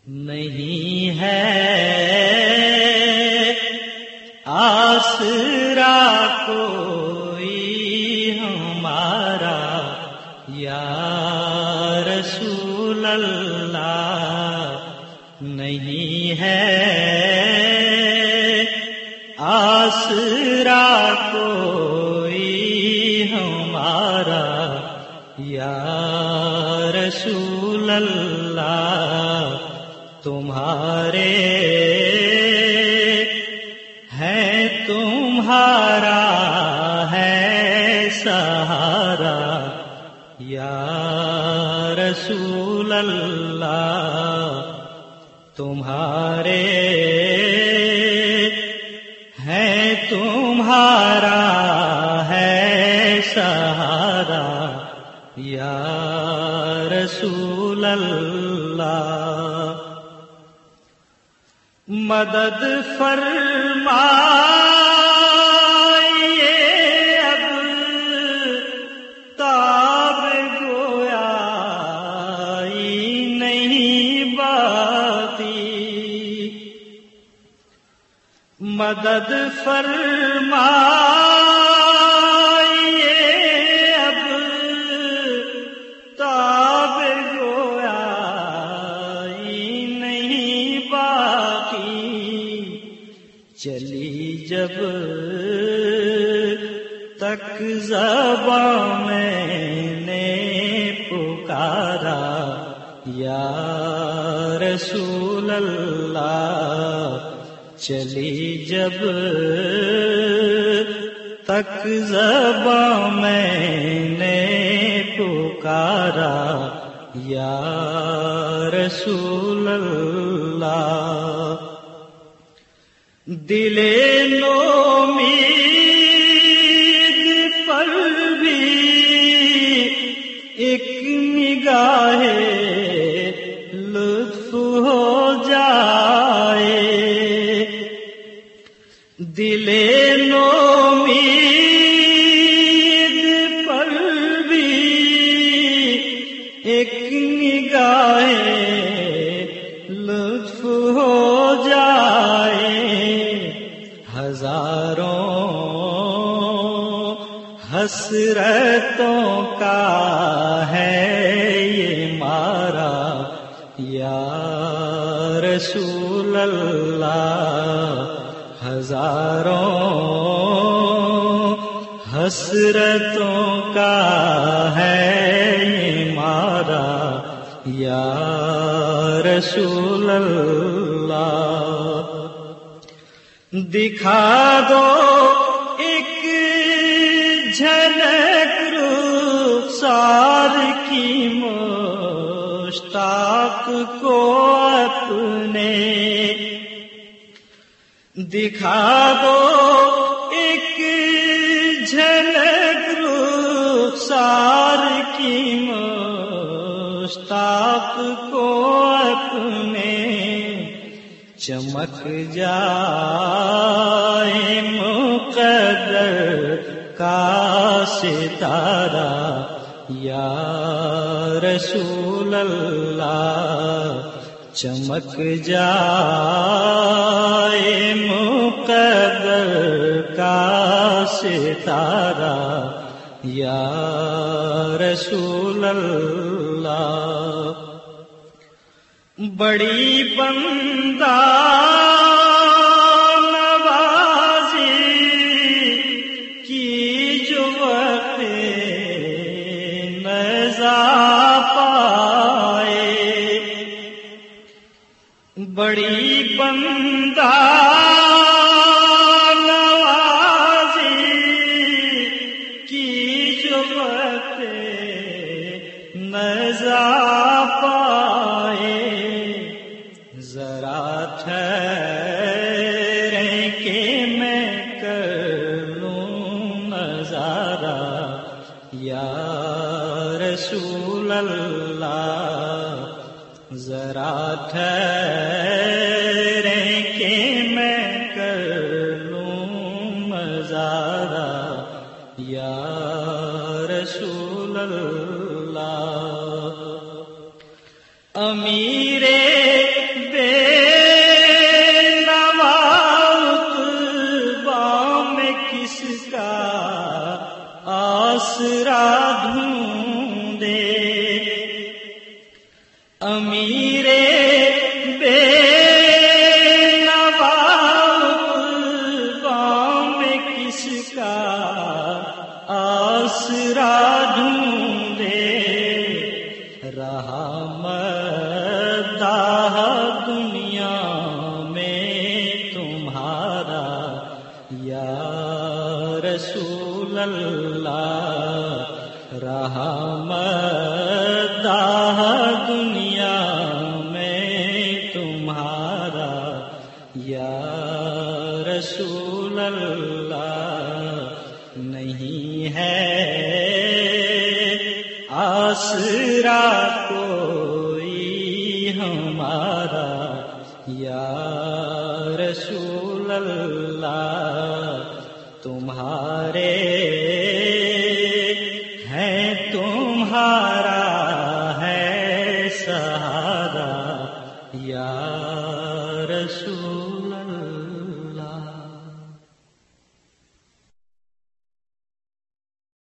نہیں ہے آسرا کوئی ہمارا یا رسول اللہ، نہیں ہے آسرا کوئی ہمارا یا رسول اللہ، تمہارے ہے تمہارا ہے سہارا یا رسول اللہ، تمہارے ہے تمہارا ہے سہارا یا رسول اللہ، مدد فرمائیے اب تاب گویا نہیں باقی، مدد فرمائیے اب تاب گویا نہیں باقی، چلی جب تک زبان میں نے پکارا یا رسول اللہ، چلی جب تک زبان میں نے پکارا یا رسول اللہ، دل نومید پر بھی ایک نگاہ لطف ہو جائے، دل نومید پر بھی ایک نگاہ لطف ہو جائے، ہزاروں حسرتوں کا ہے یہ مارا یا رسول اللہ، ہزاروں حسرتوں کا ہے یہ مارا یا رسول اللہ، دکھا دو ایک جھلک رخسار کی مشتاق کو اپنے، دکھا دو ایک جھلک رخسار کی مشتاق کو اپنے، چمک جائے مقدر کا ستارہ یا رسول اللہ، چمک جائے مقدر کا ستارہ یا رسول اللہ، بڑی بندہ نوازی کی جو وقت نزا پائے، بڑی بندہ نوازی کی جو وقت نزا پائے، ذرا ٹھہریں کہ میں کر لوں نظارہ یا رسول اللہ، ذرا ٹھہریں کہ میں کر لوں نظارہ یا رسول اللہ، امیر امیر بے نوا قوم میں کس کا آسرا ڈھونڈے، رہا مداح دنیا میں تمہارا یا رسول اللہ، رہا مداح دنیا میں تمہارا یا رسول اللہ، نہیں ہے آسرا کوئی ہمارا یا رسول اللہ، تمہارے ہیں تمہارا ہے سہارا یا رسول